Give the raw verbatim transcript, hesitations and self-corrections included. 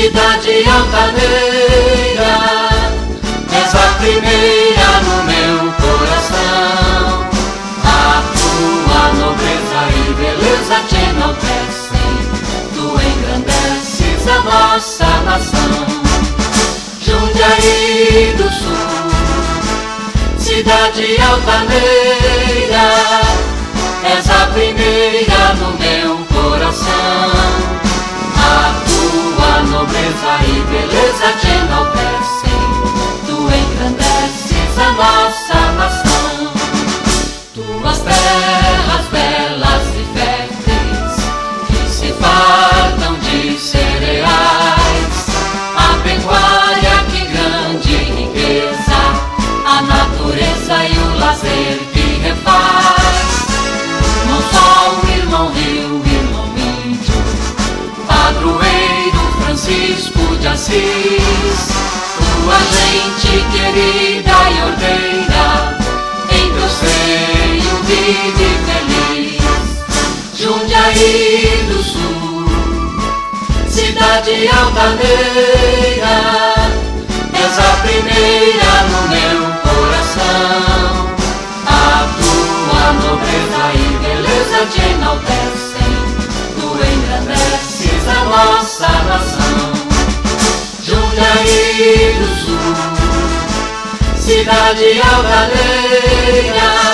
cidade altaneira, és a primeira no meu coração. A tua nobreza e beleza te enaltecem, tu engrandeces a nossa nação. Jundiaí do Sul, cidade altaneira, és a primeira no meu coração. A tua nobreza e beleza te enaltecem, tu engrandeces a nossa nação. Tuas terras belas e férteis, que se fartam de cereais, a pecuária que grande riqueza, a natureza e o lazer que refaz. Irmão Sol, irmão Rio, irmão Índio, padroeiro Francisco de Assis, tua gente querida e ordeira, em teu seio vive feliz. Jundiaí do Sul, cidade altaneira, és a primeira no meu coração. A tua nobreza e beleza te enaltecem, tu engrandeces a nossa nação. Jundiaí do Sul, cidade altaneira,